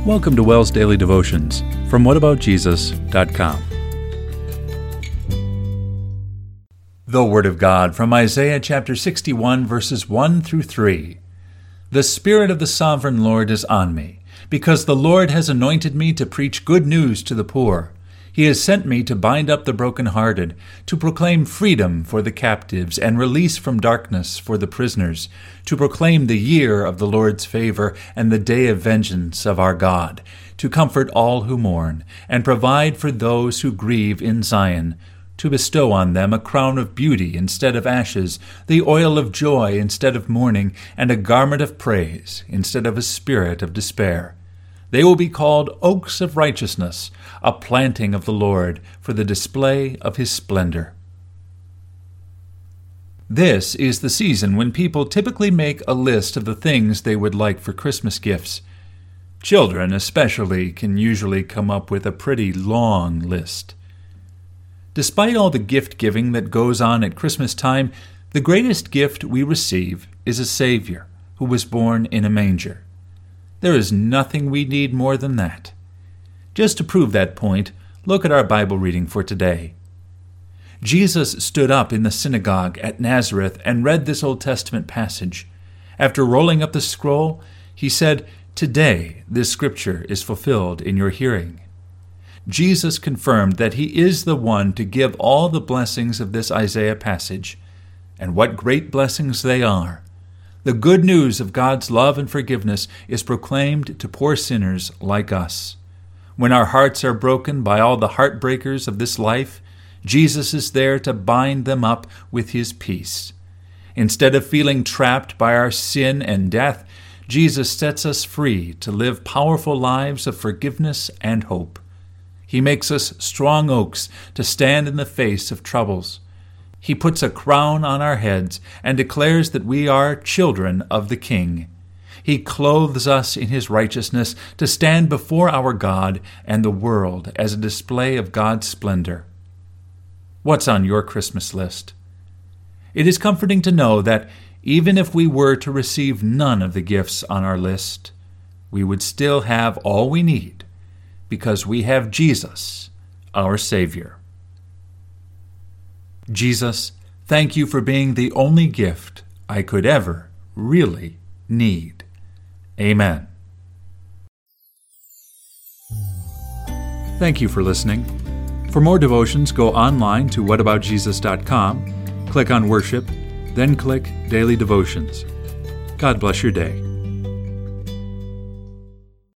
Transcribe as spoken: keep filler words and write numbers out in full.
Welcome to WELS Daily Devotions from what about jesus dot com. The Word of God from Isaiah chapter sixty-one, verses one through three. The Spirit of the Sovereign Lord is on me, because the Lord has anointed me to preach good news to the poor. He has sent me to bind up the brokenhearted, to proclaim freedom for the captives and release from darkness for the prisoners, to proclaim the year of the Lord's favor and the day of vengeance of our God, to comfort all who mourn, and provide for those who grieve in Zion, to bestow on them a crown of beauty instead of ashes, the oil of joy instead of mourning, and a garment of praise instead of a spirit of despair. They will be called oaks of righteousness, a planting of the Lord, for the display of his splendor. This is the season when people typically make a list of the things they would like for Christmas gifts. Children, especially, can usually come up with a pretty long list. Despite all the gift-giving that goes on at Christmas time, the greatest gift we receive is a Savior who was born in a manger. There is nothing we need more than that. Just to prove that point, look at our Bible reading for today. Jesus stood up in the synagogue at Nazareth and read this Old Testament passage. After rolling up the scroll, he said, "Today this scripture is fulfilled in your hearing." Jesus confirmed that he is the one to give all the blessings of this Isaiah passage. And what great blessings they are! The good news of God's love and forgiveness is proclaimed to poor sinners like us. When our hearts are broken by all the heartbreakers of this life, Jesus is there to bind them up with his peace. Instead of feeling trapped by our sin and death, Jesus sets us free to live powerful lives of forgiveness and hope. He makes us strong oaks to stand in the face of troubles. He puts a crown on our heads and declares that we are children of the King. He clothes us in his righteousness to stand before our God and the world as a display of God's splendor. What's on your Christmas list? It is comforting to know that even if we were to receive none of the gifts on our list, we would still have all we need because we have Jesus, our Savior. Jesus, thank you for being the only gift I could ever really need. Amen. Thank you for listening. For more devotions, go online to what about jesus dot com, click on Worship, then click Daily Devotions. God bless your day.